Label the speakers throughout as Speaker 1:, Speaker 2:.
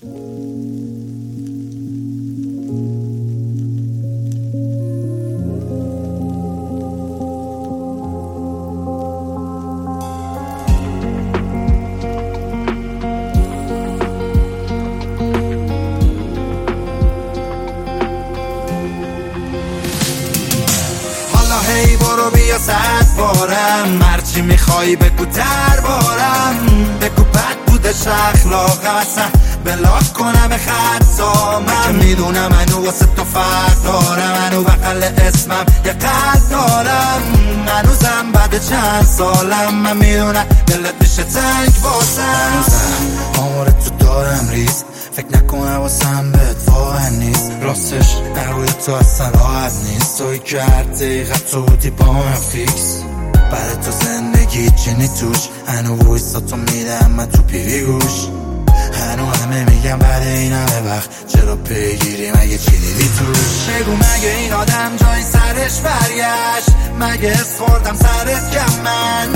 Speaker 1: هی برو بیا 100 بارم، هرچی میخوای بگو دربارم، بگو بد بودش اخلاقم، اصلا بلاک کنم خطا. من میدونم منو واسه تو فرق دارم، منو بغل اسمم یه قلب دارم، هنوزم بعد چند سالم من میدونم دلت میشه تنگ واسم، هنوزم آمار تو دارم ریز، فکر نکنم واسم بهت واقع نیست، راستش نروی تو اصلا راحت نیست، توی که هر دقیقه تو بودی با من فیکس، بعد تو زندگی چینی توش، هنو ویستا تو میدم من تو پیوی گوش، هنو همه میگم بعد این همه وقت چرا پیگیری مگه چی دیدی توش، بگو مگه این آدم جای سرش برگشت، مگه اسخوردم سرت کم من،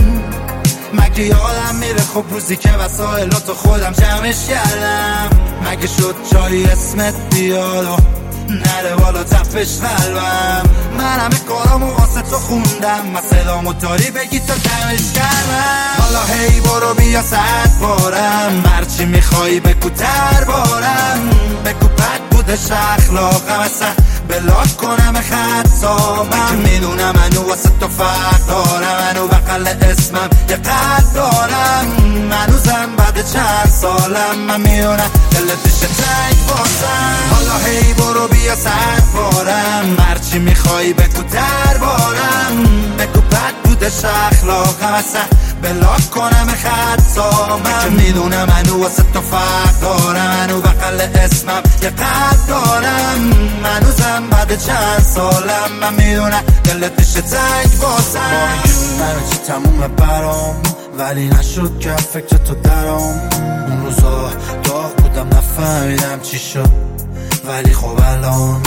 Speaker 1: مگه یادم میره خب روزی که وسایلاتو خودم جمعش کردم، مگه شد جایی اسمت بیاد و نره بالا تپش قلبم، من همه کارامو واسه تو خوندم، من صدامو داری بگی تا کمش کردم، حالا هی برو بیا 100 بارم، هرچی میخوای بگو دربارم، بگو بد بودش اخلاقم، اصلا بلاک کنم خطا. من میدونم منو واسه تو فرق دارم، منو بغل اسمم یه قلب دارم، هنوزم بعد چند سالم من میدونم دلت میشه تنگ واسم، حالا هی برو بیا 100 بارم، هرچی میخوای بگو دربارم، بگو بد بودش اخلاقم، اصلا بلاک کنم خطا. من میدونم منو واسه تو فرق دارم، منو بغل اسمم یه قلب دارم، هنوزم بعد چند سالم من میدونم دلت میشه تنگ واسم، همه چی تمومه برام ولی نشد که فکر تو درام، اون روزا داغ بودم نفهمیدم چی شد، ولی خب الان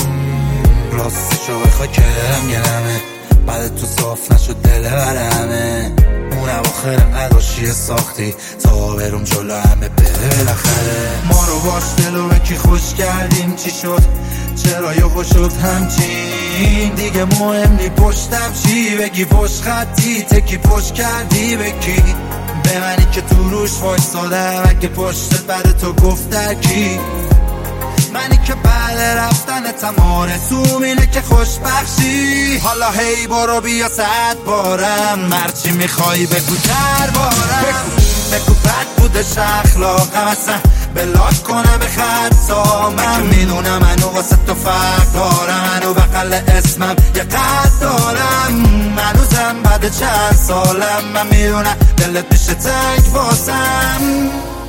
Speaker 1: راستشو بخوای که دلم گرمه، بعد تو صاف نشد دل برمه، اون اواخر نداشتی ساختی تا برم جلو همه بره بالاخره، ما رو باش دلو به کی خوش کردیم چی شد، چرا یهو شد همچین، دیگه مهم نی پشتم چی بگی، پشت خطی تکی پشت کردی بکی، به منی که تو روش وایسادم، اگه پشتت بعد تو گفت کی، منی که بعد رفتن تمام رسوم اینه که خوشبخشی، حالا هی برو بیا 100 بارم، هرچی میخوای بگو دربارم، بگو بد بودش اخلاقم، اصلا بلاک کنم خطا. من میدونم منو واسه تو فرق دارم، منو بغل اسمم یه قلب دارم، هنوزم بعد چند سالم من میدونم دلت میشه تنگ واسم.